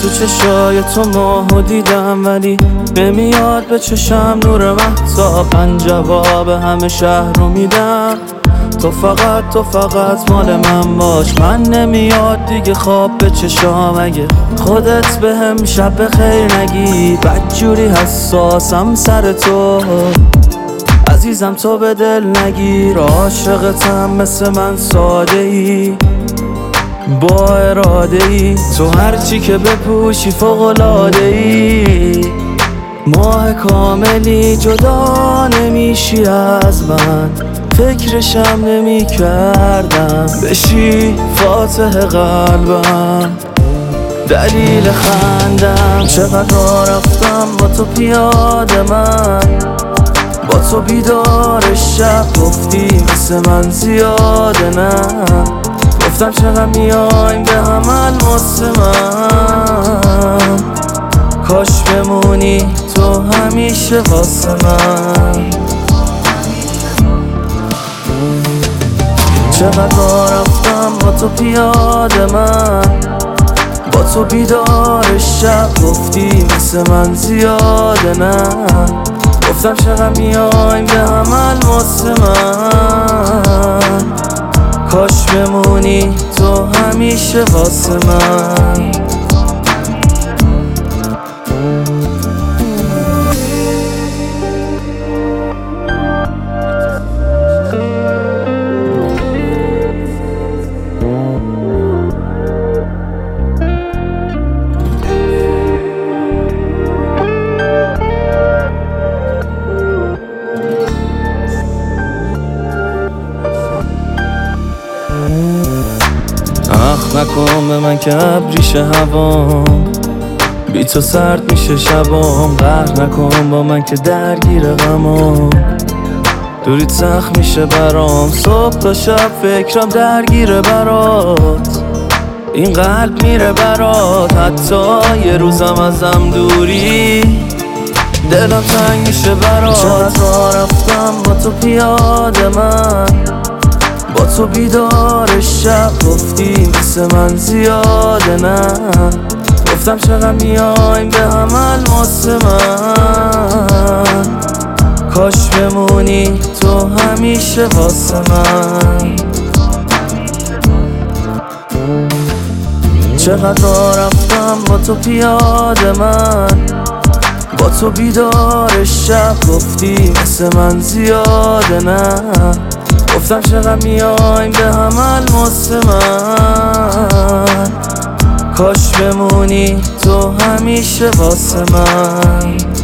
تو چشای تو ماهو دیدم، ولی نمیاد به چشم نور مهتاب. من جواب همه شهر رو میدم، تو فقط مال من باش. من نمیاد دیگه خواب به چشام، اگه خودت بهم شب بخیر نگی. بدجوری حساسم سر تو عزیزم، تو به دل نگیر. عاشقتم مثل من ساده ای با اراده ای، تو هرچی که بپوشی فوق‌العاده ای. ماه کاملی جدا نمیشی از من، فکرشم نمی کردم بشی فاتح قلبم، دلیل خندم. چقدر رفتم با تو پیاده، من با تو بیدار شب گفتی مثل من زیاده. نه گفتم چقدر میایم به هم الماس من، کاش بمونی تو همیشه واسه من. چقدر رفتم با تو پیاده، من با تو بیدار شب گفتی مثل من زیاده. نه گفتم چقدر میایم به هم الماس من، کاش بمونی تو همیشه واسه من. اخ نکن به من که ابریشه هوام، بی تو سرد میشه شبام. قهر نکن با من که درگیر غمام، دوریت سخت میشه برام. صبح تا شب فکرم درگیره برات، این قلب میره برات. حتی یه روزم ازم دوری دلم تنگ میشه برات. چقدر رفتم با تو پیاده، من با تو بیدار شب گفتی مثل من زیاده. نه گفتم چقدر میایم به هم الماس من، کاش بمونی تو همیشه واسه من. چقدر رفتم با تو پیاده، من با تو بیدار شب گفتی مثل من زیاده. نه گفتم چقدر میایم به هم الماس من، کاش بمونی تو همیشه واسه من.